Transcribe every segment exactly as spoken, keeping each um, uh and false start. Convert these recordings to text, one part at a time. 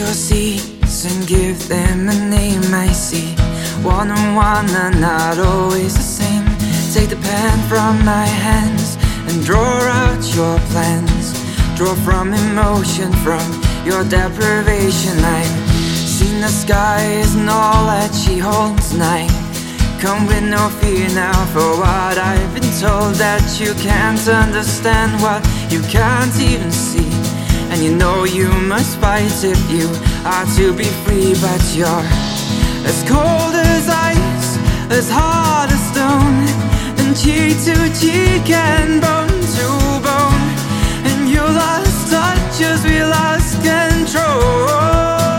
your seeds and give them a name. I see one on one are not always the same. Take the pen from my hands and draw out your plans. Draw from emotion, from your deprivation. I've seen the sky isn't all that she holds, and I come with no fear now for what I've been told. That you can't understand what you can't even see, and you know you must fight if you are to be free. But you're as cold as ice, as hard as stone, and cheek to cheek and bone to bone, and you lost touch as we lost control.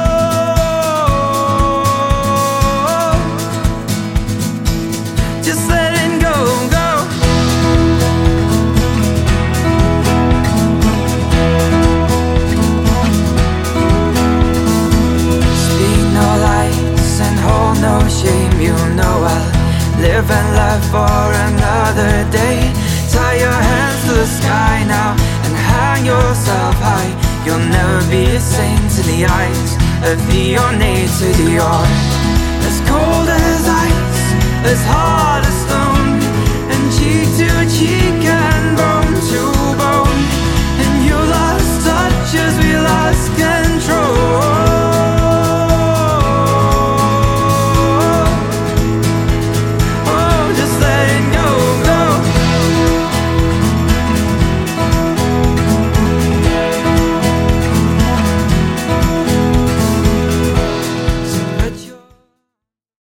Just letting go, go. Speak no lies and hold no shame. You know I'll live and laugh for another day. Tie your hands to the sky now and hang yourself high. You'll never be a saint in the eyes of the ornated. You're as cold as ice, as hard as stone, and cheek to cheek